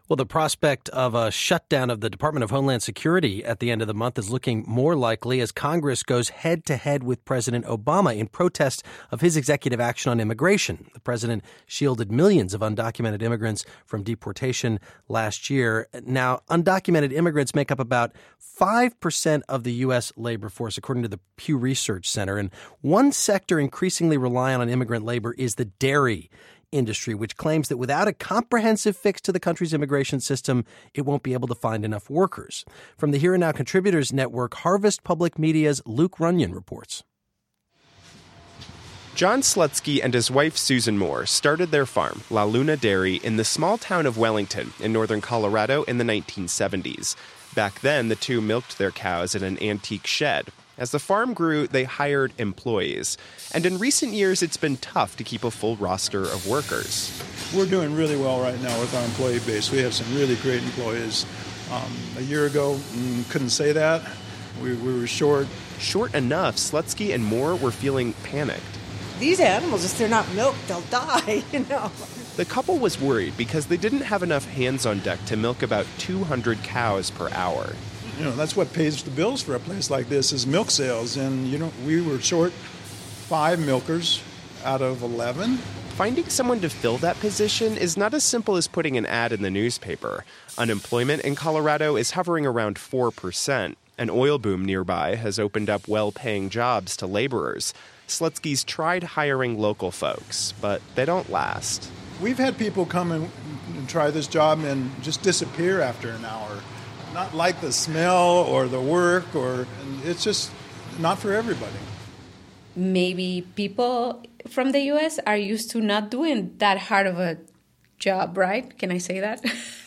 Well, the prospect of a shutdown of the Department of Homeland Security at the end of the month is looking more likely as Congress goes head-to-head with President Obama in protest of his executive action on immigration. The president shielded millions of undocumented immigrants from deportation last year. Now, undocumented immigrants make up about 5% of the U.S. labor force, according to the Pew Research Center. And one sector increasingly reliant on immigrant labor is the dairy industry, which claims that without a comprehensive fix to the country's immigration system, it won't be able to find enough workers. From the Here and Now Contributors Network, Harvest Public Media's Luke Runyon reports. John Slutsky and his wife Susan Moore started their farm, La Luna Dairy, in the small town of Wellington in northern Colorado in the 1970s. Back then, the two milked their cows in an antique shed. As the farm grew, they hired employees. And in recent years, it's been tough to keep a full roster of workers. We're doing really well right now with our employee base. We have some really great employees. A year ago, couldn't say that. We were short. Short enough, Slutsky and Moore were feeling panicked. These animals, if they're not milked, they'll die, The couple was worried because they didn't have enough hands on deck to milk about 200 cows per hour. That's what pays the bills for a place like this is milk sales. And, we were short 5 milkers out of 11. Finding someone to fill that position is not as simple as putting an ad in the newspaper. Unemployment in Colorado is hovering around 4%. An oil boom nearby has opened up well-paying jobs to laborers. Slutsky's tried hiring local folks, but they don't last. We've had people come and try this job and just disappear after an hour. Not like the smell or the work, it's just not for everybody. Maybe people from the U.S. are used to not doing that hard of a job, right? Can I say that?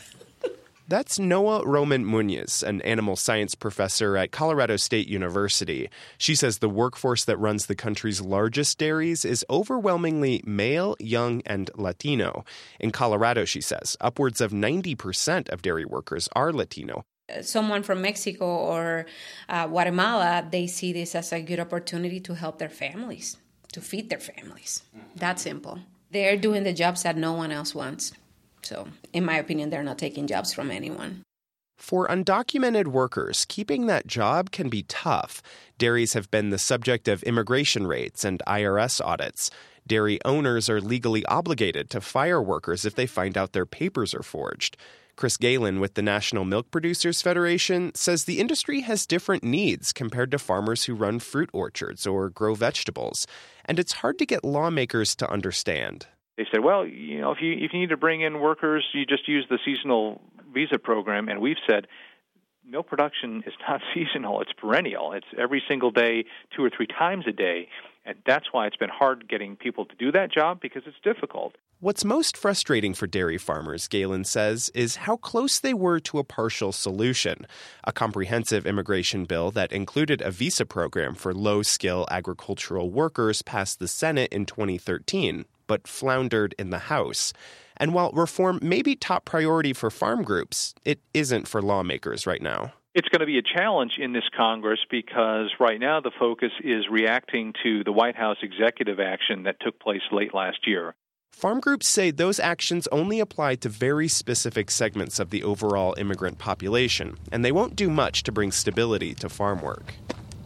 That's Noa Roman Munoz, an animal science professor at Colorado State University. She says the workforce that runs the country's largest dairies is overwhelmingly male, young, and Latino. In Colorado, she says, upwards of 90% of dairy workers are Latino. Someone from Mexico or Guatemala, they see this as a good opportunity to help their families, to feed their families. That simple. They're doing the jobs that no one else wants. So, in my opinion, they're not taking jobs from anyone. For undocumented workers, keeping that job can be tough. Dairies have been the subject of immigration raids and IRS audits. Dairy owners are legally obligated to fire workers if they find out their papers are forged. Chris Galen with the National Milk Producers Federation says the industry has different needs compared to farmers who run fruit orchards or grow vegetables, and it's hard to get lawmakers to understand. They said, well, if you need to bring in workers, you just use the seasonal visa program, and we've said milk production is not seasonal, it's perennial. It's every single day, 2 or 3 times a day, and that's why it's been hard getting people to do that job because it's difficult. What's most frustrating for dairy farmers, Galen says, is how close they were to a partial solution. A comprehensive immigration bill that included a visa program for low-skill agricultural workers passed the Senate in 2013, but floundered in the House. And while reform may be top priority for farm groups, it isn't for lawmakers right now. It's going to be a challenge in this Congress because right now the focus is reacting to the White House executive action that took place late last year. Farm groups say those actions only apply to very specific segments of the overall immigrant population, and they won't do much to bring stability to farm work.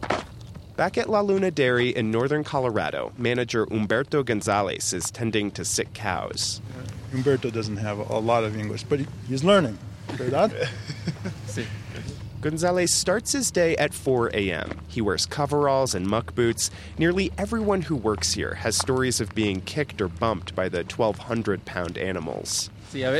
Back at La Luna Dairy in northern Colorado, manager Humberto Gonzalez is tending to sick cows. Humberto doesn't have a lot of English, but he's learning. ¿Verdad? Sí. Gonzalez starts his day at 4 a.m. He wears coveralls and muck boots. Nearly everyone who works here has stories of being kicked or bumped by the 1,200-pound animals.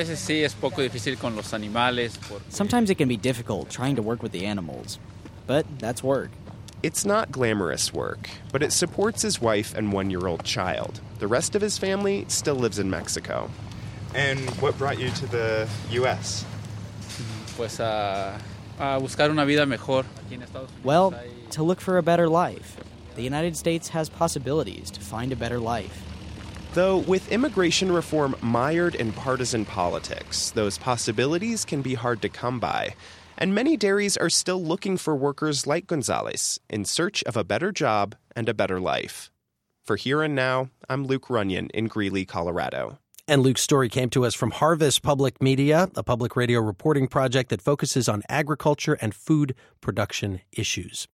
Sometimes it can be difficult trying to work with the animals, but that's work. It's not glamorous work, but it supports his wife and 1-year-old child. The rest of his family still lives in Mexico. And what brought you to the U.S.? Well, to look for a better life. The United States has possibilities to find a better life. Though with immigration reform mired in partisan politics, those possibilities can be hard to come by. And many dairies are still looking for workers like Gonzalez in search of a better job and a better life. For Here and Now, I'm Luke Runyon in Greeley, Colorado. And Luke's story came to us from Harvest Public Media, a public radio reporting project that focuses on agriculture and food production issues.